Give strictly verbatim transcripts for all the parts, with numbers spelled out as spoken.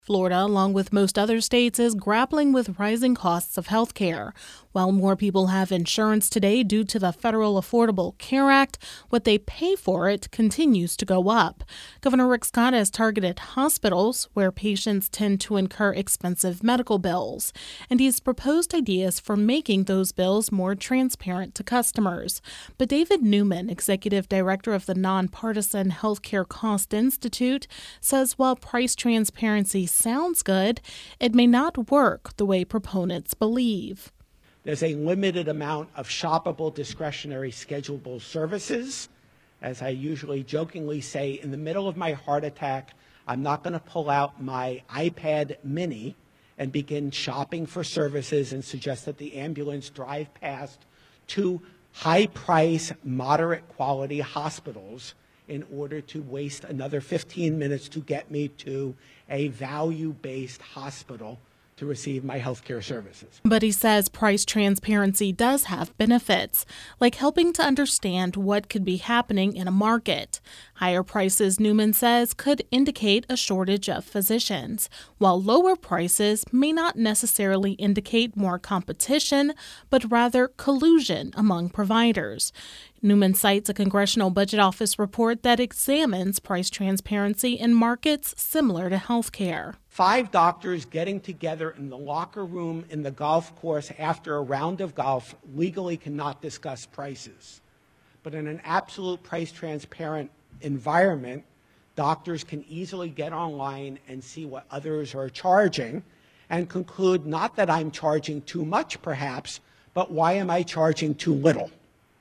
Florida, along with most other states, is grappling with rising costs of health care. While more people have insurance today due to the Federal Affordable Care Act, what they pay for it continues to go up. Governor Rick Scott has targeted hospitals, where patients tend to incur expensive medical bills, and he's proposed ideas for making those bills more transparent to customers. But David Newman, executive director of the nonpartisan Healthcare Cost Institute, says while price transparency sounds good, it may not work the way proponents believe. There's a limited amount of shoppable, discretionary, schedulable services. As I usually jokingly say, in the middle of my heart attack, I'm not going to pull out my iPad mini and begin shopping for services and suggest that the ambulance drive past two high-price, moderate-quality hospitals in order to waste another fifteen minutes to get me to a value-based hospital to receive my health care services. But he says price transparency does have benefits, like helping to understand what could be happening in a market. Higher prices, Newman says, could indicate a shortage of physicians, while lower prices may not necessarily indicate more competition, but rather collusion among providers. Newman cites a Congressional Budget Office report that examines price transparency in markets similar to healthcare. Five doctors getting together in the locker room in the golf course after a round of golf legally cannot discuss prices. But in an absolute price transparent environment, doctors can easily get online and see what others are charging and conclude not that I'm charging too much perhaps, but why am I charging too little?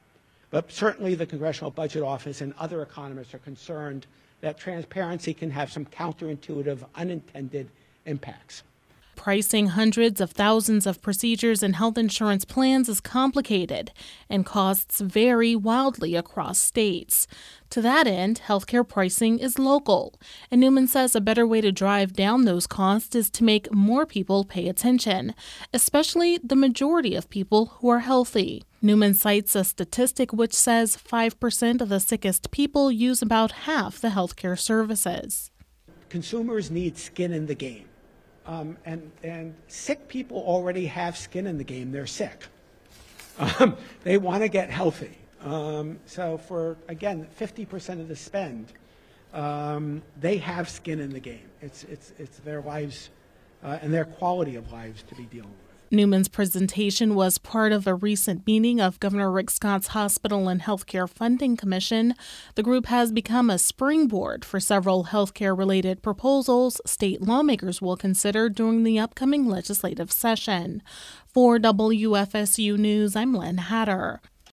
But certainly the Congressional Budget Office and other economists are concerned that transparency can have some counterintuitive, unintended impacts. Pricing hundreds of thousands of procedures and health insurance plans is complicated, and costs vary wildly across states. To that end, healthcare pricing is local, and Newman says a better way to drive down those costs is to make more people pay attention, especially the majority of people who are healthy. Newman cites a statistic which says five percent of the sickest people use about half the healthcare services. Consumers need skin in the game. Um, and, and sick people already have skin in the game. They're sick. Um, they want to get healthy. Um, so for, again, fifty percent of the spend, um, they have skin in the game. It's, it's, it's their lives uh, and their quality of lives to be dealing with. Newman's presentation was part of a recent meeting of Governor Rick Scott's Hospital and Healthcare Funding Commission. The group has become a springboard for several healthcare-related proposals state lawmakers will consider during the upcoming legislative session. For W F S U News, I'm Len Hatter.